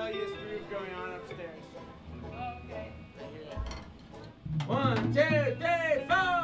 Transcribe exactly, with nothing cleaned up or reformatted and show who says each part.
Speaker 1: rebellious group going on upstairs.
Speaker 2: Okay.
Speaker 1: Right here. One, two, three, four!